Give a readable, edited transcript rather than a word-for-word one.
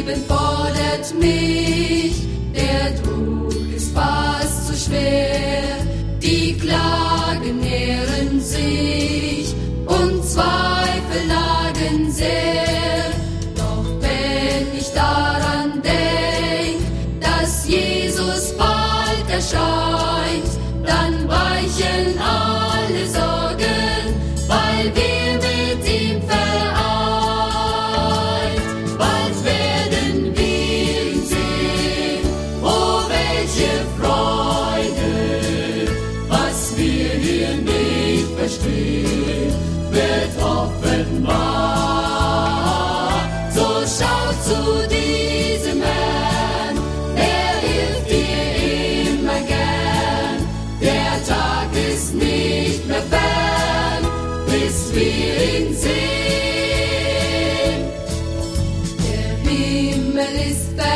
Leben fordert mich, der Druck ist fast zu schwer. Die Klagen nähren sich und Zweifel nagen sehr. Doch wenn ich daran denk, dass Jesus bald erscheint, dann weichen alle Sorgen, weil wir mit ihm vereint. Bald werden wir ihn sehen, oh welche Freude, was wir hier nicht verstehen, wird offenbar. So schau zu diesem Herrn, er hilft dir immer gern. Der Tag ist nicht mehr fern, bis wir ihn sehen. Der Himmel ist fern.